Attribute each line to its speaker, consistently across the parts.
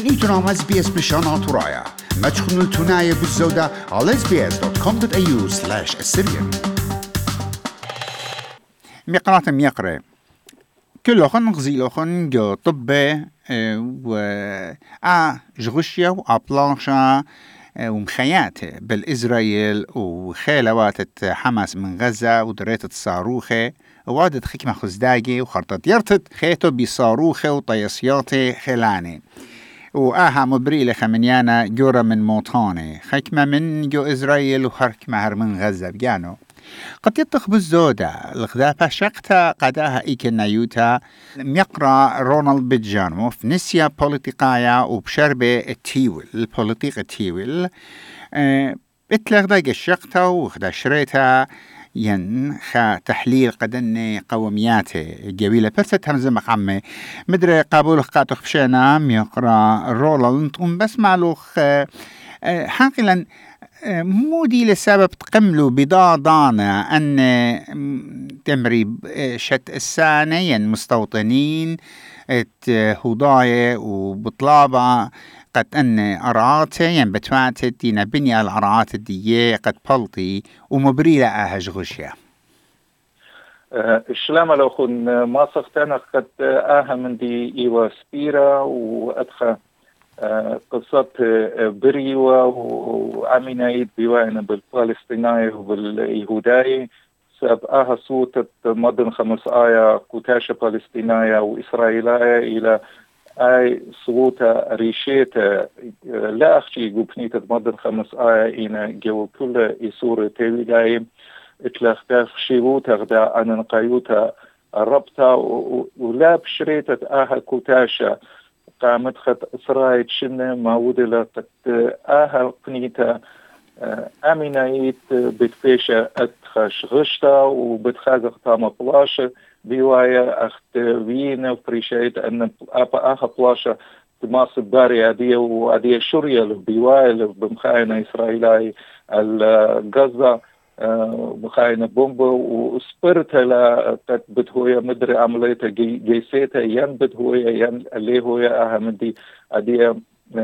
Speaker 1: نيتنا مع SBS بشانات ورايا ما تخنوا التناية بالزودة على sbs.com.au/assyrian.
Speaker 2: مقرات ميقرة كل خن غزيل خن جو طبة و جغشيا وأبلانشا ومخيات بالإسرائيل وخيلوات حماس من غزة ودريت الصاروخة وعدد خكمة خزداجي وخرطة يرتد خيتو بصاروخة وطيسياتي خلاني وآها مبريلة خمنيانا جورا من موطاني خكمة من جو إسرائيل وخركمة من غزة بجانو قد يطخ بالزودة الغذاء شقتا قداها إيكنا يوتا ميقرا رونالد بيجانو في نسيا بوليتيقايا وبشربة التيول البوليتيق التيول اتلغدا الشقتا وخدا شريتا ين خا تحليل قدني قومياته جويلة برست همزة مقامة مدري قابول خاتو خفشينا ميقرا رونالد بس معلوخ حاقلا مودي لسبب تقملوا بضاضانا أن تمري شت السانين مستوطنين هضايا وبطلابة قد أن أرعاتي بتواتت دينا بني الأرعات الدية قد بلطي ومبريلة أهج غشيا
Speaker 3: الشلامة لو خن ما سختنا قد من دي إيوا سبيرا وأدخل قصة بريوة وعمينايد بيوانا بالفلسطينية وباليهودية سأبقاها صوت مدن 5 آية كتاشة فلسطينية وإسرائيلية إلى أي صوت ريشيت لا أخشي قبنية مدن 5 آية إنا جو كل إسورة تيويلاي اتلاختاف شيوتا غدا أن نقايوتا الربطة ولا بشريتة كتاشة قامت خط إسرائيل شنة معودة قد قنيتا أمينايت بتفيشة أتخش غشتا وبتخازق تاما بلاشة بيوايا أخت وينا وفريشايت أن بلاشة تماصب باري عدية وعدية شورية بيوايا بمخاينة إسرائيلي الغزة مخاينة بومبا وسبرتها قد بدهوية مدري عمليتها جيسيتها ين بدهوية ين اللي هوية أهمدي أدية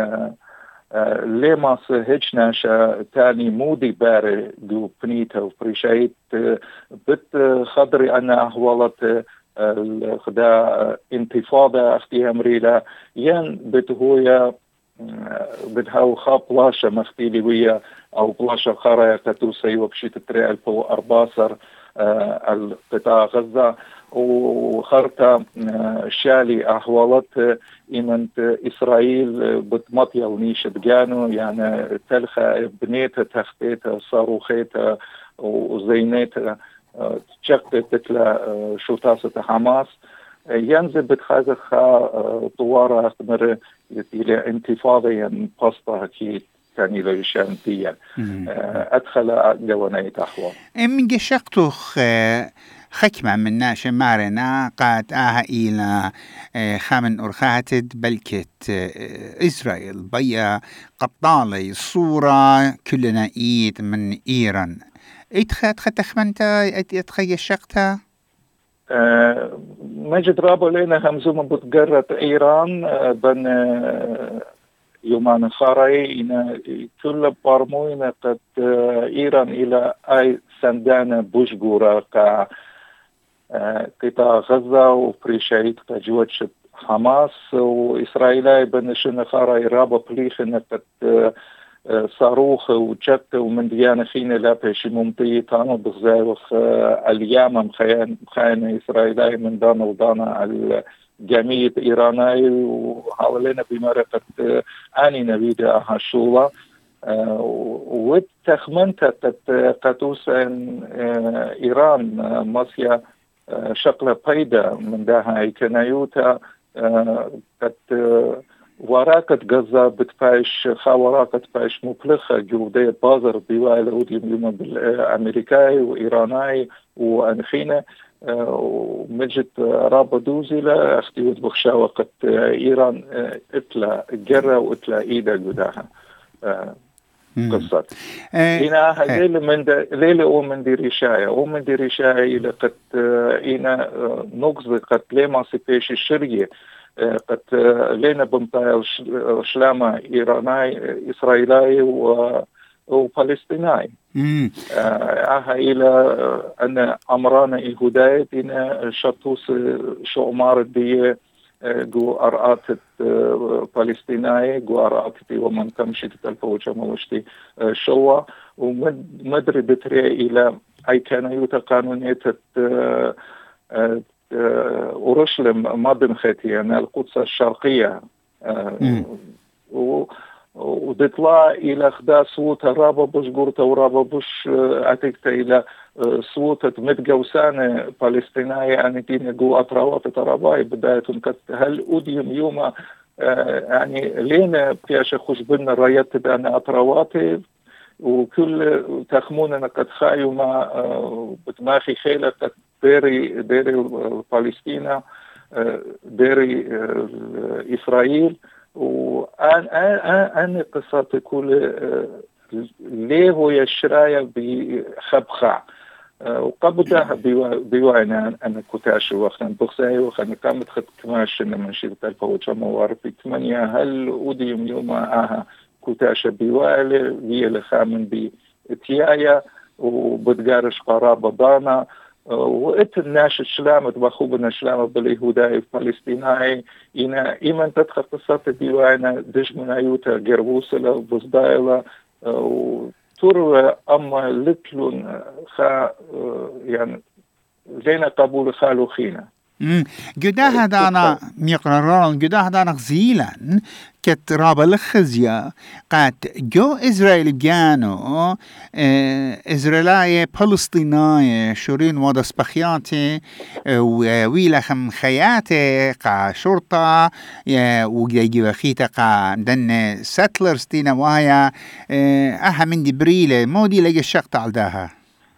Speaker 3: لما سهجنا شا تاني مودي باري دو بنيتها وفريشايت بت خضري أنا أهولت الخدا انتفاضة أختي أمريلا ين بدهوية بدهاو خاب بلاشة مختيلي ويا أو بلاشة خارية كتوسي وبشيت تري 1014 القطاع غزة وخرطة شالي أحوالت إمنت إسرائيل بتمطيل نيشة جانو يعني تلخة بنيتها تختيتها صاروخيتها وزينيتها تشقت تتلا شوطاسة حماس ينزل بتخازخها طوارة أخمر إلى انتفاضة ين بسطة أكيد تاني ليشان ديا أدخل جوانية أحوال
Speaker 2: من جشقتوخ خكمة من ناش مارنا قد إلى خامن أرخاتد بلكت إسرائيل بيا قبطالي صورة كلنا إيد من إيران تخمنتا اتخي شقتها
Speaker 3: مجد رابو لنا همزومة بتقرة إيران بن يومان خاري إن كل بارموين قد إيران إلى أي سندانة بوشغورة قطاع غزة وفريشايت كجوتش حماس وإسرائيل بنشن خاري رابو بليخن قد صاروخ وجت ومن ديانة فينا لا بشي ممتي تانو بغزاوخ اليام مخاين إسرائيلي من دانا ودانا الجميع إيراني وحاولنا بمرقة آني نبيد هالشولة وتخمنت قطوس إيران مصيا شقلة بيدا من داها إيكنايوتا قد وراقة غزة بتفايش وراقة بتفايش مبلغة جودية بازر بيواي الأودي اليوم بالأمريكاي وإيراناي وأنخينا ومجد رابا دوزي لا اختيوت بخشاوة قد إيران اتلا جرة واتلا إيدا قداها قصة هنا ليلة من دي رشاية لقد هنا نقص قد لما سيبيش الشرية قد لنا بمطايا شلامة إسرائيلي وفلسطيني إلى أن أمرانا إهداية إن شطوس شعمار دي جو أرآت فلسطيني جو أرآت ومن تمشي تتلفوجة موشتي شوا ومدري بتري إلى أي كان يوتا قانونية أورشليم مدن ختي يعني القدس الشرقية ودطلع إلى خدا صوت رابا بوش قرطة ورابا بوش أتكت إلى صوت متجوسان فلسطينية يعني تين جو أطراوات تراباي بداية هل أوديم يوم يعني لين بياش خوش بنا رايات بأن أطراواتي وكل تخموننا قد خايو ما بتماخي خيلة قد ديري فلسطين ديري إسرائيل وأنا قصة تقول ليه هو يشرايا بخبخع وقبضها بيوانا أنا كتاش وخن بخزاي وخن كامت خد كماش من شرط الفوجة موارد 8 هل أوديم يوم كتاش بيوالي ويا لخامن بتيايا وبتقارش قرابة ضانا وقت الناس الشلامة بخوبنا الشلامة باليهوداي فلسطيناي إنا إيمان تدخل قصة بيوانا دجمنا يوتا جربوسلا بصدايلا وتروى أما لتلون خا يعني زينا قبول خالو خينا
Speaker 2: جدا هدانا ميقررون جدا هدانا غزيلا كت رابا الخزيا قد جو إسرائيل بيانو إسرائيلية فلسطينية شورين ودس بخياتي ويلخم خياتي قا شرطة وجيجي وخيتا قا دن ساتلرز تينا وهي من دي بريلة مودي لقى الشق تعالداها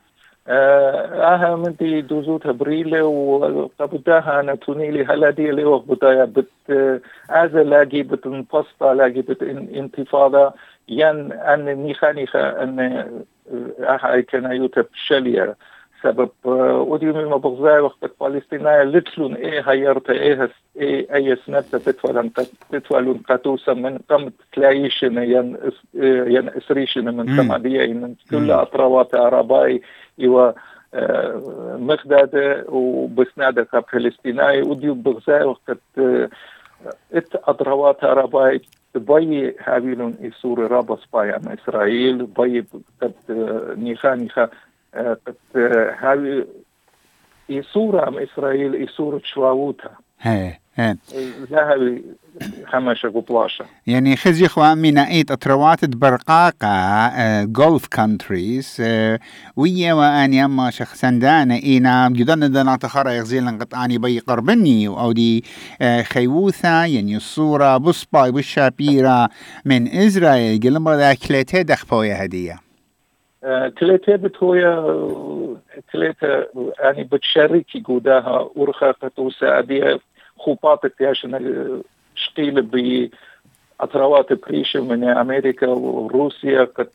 Speaker 3: من دي دوزوت بريلة وقبضاها أنا تونيلي هلا دي اللي هو بداية لاقي بتنفصل لاقي انتفاضة ين أن نيخانيخا أن كان يوتب شليا سبب ودي ما بغزاي وقت فلسطينية لتلون هيرت أي سنة تتولون قطوسا من قمت تلايشن ين إسريشن من سمادية من كل أطراوات عرباي إيوا مخدادة وبسنادة كفلسطينية ودي بغزاي وقت أطراوات عرباي بي هابيلون إسور رابس باي عن إسرائيل بي قد نيخا قد هاوي إسورة عن إسرائيل إسورة شواوتها لا هاوي حماشة قبلاشة
Speaker 2: يعني خزي خوان من ايت اطروات برقاقة جولف كانتريز ويا واني اما شخصا دانا اينا جدن دانا تخرى يغزيلا قطعاني بي قربني او دي خيوثة يعني الصورة بصباي بالشابيرة من إسرائيل قلما ذا كليتي دخبوية هدية
Speaker 3: كليتي بتويا كليتي يعني بتشاركي قوداها ورخاقة وساعدية خوباتك ياشنا شقيل بأطروات بريشة من أمريكا وروسيا قد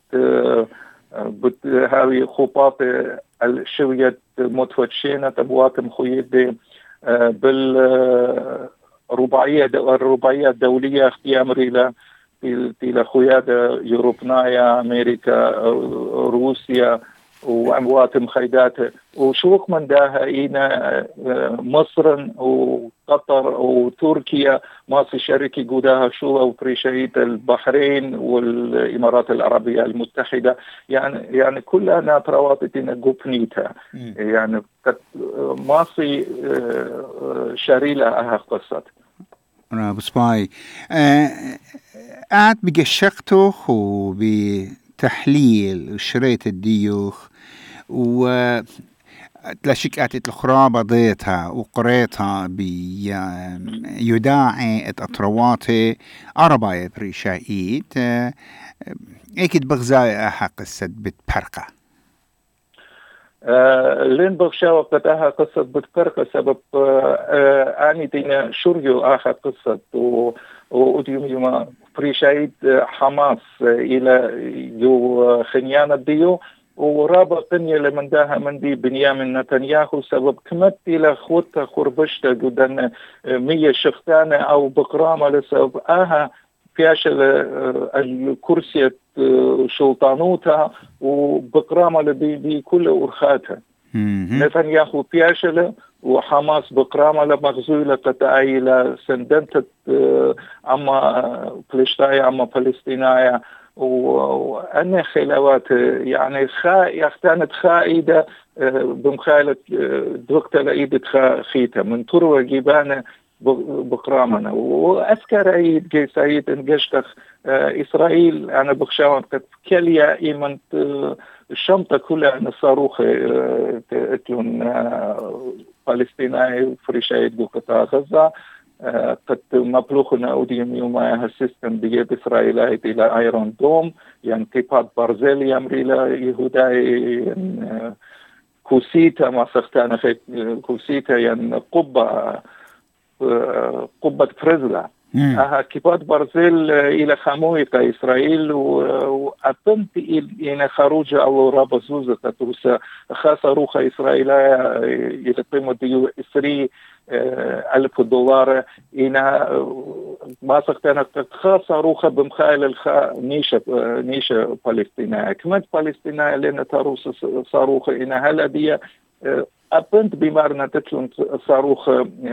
Speaker 3: هاوي خوبات الشوية متوتشينة تبوات مخيدة بالرباعية الدولية اختيام ريلا تيلا خيادة يوروبنايا أمريكا روسيا وأموات مخيدات وشوق من داها إينا مصر وقطر وتركيا ماصي شركي قوداها شو وبريشيت البحرين والإمارات العربية المتحدة يعني كلنا ترواتتنا قبنيتها يعني ماصي شريلة أها قصة
Speaker 2: بسباي قاعد بقشقتوخ وبتحليل شريط الديوخ تلاشيك قاتت الخرابة ضيتها وقريتها بيداعي أطرواتي أربعة بريشايت ايكد بغزاي أحا قصة بتبرقة
Speaker 3: لين بغشا وقتها قصة بتبرقة سبب آني دينا شوريو أحا قصة وديوم يوم بريشايت حماس إلى يو خنيانة ديو ورابا قنية لمن داها من دي بنيامين نتنياهو سبب كمت إلى خوتا خربشتا قدن 100 شختانة أو بقرامة لسبب فياشل الكرسي شلطانوتها وبقرامة لبي كل أرخاتها نتنياهو فياشل وحماس بقرامة لمغزولة قطعي لسندنت أما فلسطينية أما فلسطينية وأن خلوات يعني كانت خائدة بمخالة دوقت لأيدة خيتة من تروى جيبانة بقرامنا وأذكر عيد جي سعيد انجشتخ إسرائيل أنا بخشاون قد كليا إيمان الشمطة كلها الصاروخ تلون فلسطيني فريشايد بقطاع غزة قد مبلوخنا أوديم يومها السيستم بيد إسرائيل إلى أيرون دوم يعني كيبات برزيل يمري ليهوداي كوسيتا ما سختانا خيط كوسيتا يعني قبة فرزلا كيبات برزيل إلى خمويقة إسرائيل وأتمت إلى خروج أو رابزوزة تتوسى خاصة روخة إسرائيل إلى قيمة $20,000 إنا ما سختنا خاصة روخة بمخايل نيشة فلسطينية كمان فلسطينية لنا تروس صاروخ إنا هلا دي أبنت بمارنا تتلون صاروخ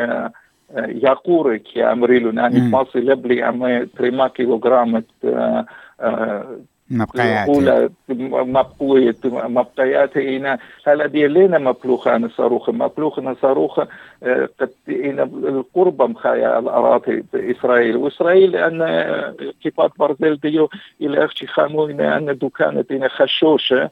Speaker 3: يقورك يا أمريلو يعني ماصي لبلي أما 3 كيلوغرام مبقيات هنا هلا دي لنا مبلوخان صاروخ قد هنا القرب مخايا الأراضي إسرائيل وإسرائيل أن كيبات برزيل ديو إلى أختي خاموين أن دكانت هنا خشوشة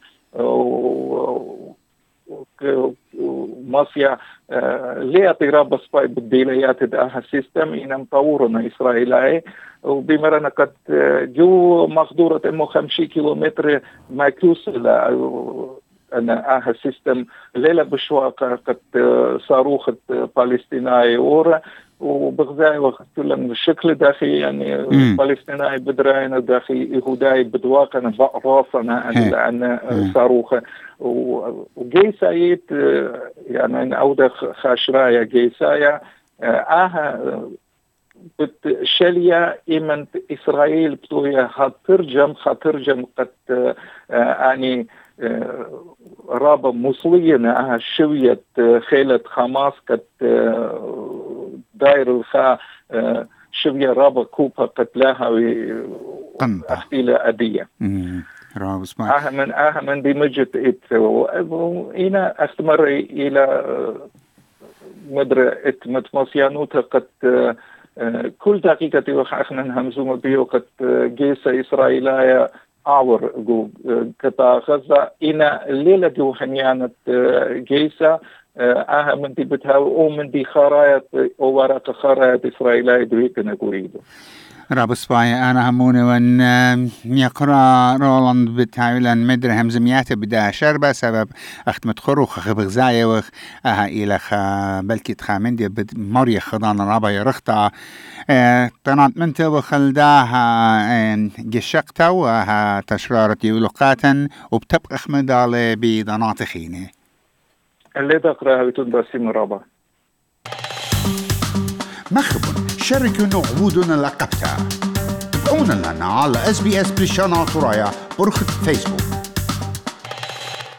Speaker 3: مافيا ليه اضطراب سباي بالديليات ده سيستم إن مطورنا إسرائيلي وبمرنا قد جو مقدورة 50 كيلومتر ما يوصل أنا سيستم ليلة بشواق قد صاروخ فلسطيني ورا وبغزاي وقت لما الشكل داخلي يعني فلسطيني بدراين داخلي يهوداي بدواقنا راسنا عن صاروخ وجي سايت يعني أودا خاشرايا جي سايا بتشليا إيمن إسرائيل بتويا هترجم قد يعني رابا مصلينا شوية خيلة حماس قد داير الخا شوية رابا كوبا قتلاها وأحتيلة أدية من دي مجد إنا أستمر إلى مدر متمسيانوتا قد كل دقيقة وخاخنا نهمزوم بيو قد جيسة إسرائيلية أعور قطاع غزة إنا الليلة دو هنيانة جيسة من دي بتهاو من دي خرايط وورق خرايط إسرائيلية دويتنا قريدو
Speaker 2: راب سباي أنا هموني وان يقرأ رولاند بتاعيلا مدر همزمياته بدا شربة سبب أختمت خروخ خبغزايا وخ إلى بلكي تخامن دي مريا خضان رابا يرخطا طنات منته وخلداها جشقتا وها تشرارت يولقاتا وبتبقى خمدالي بضنات خينه
Speaker 3: اللي تقرأها بتون باسم رابا
Speaker 1: مخبن شاركونا عبودنا لقبتها تابعونا لنا على SBS بلشانا ترايا برخة فيسبوك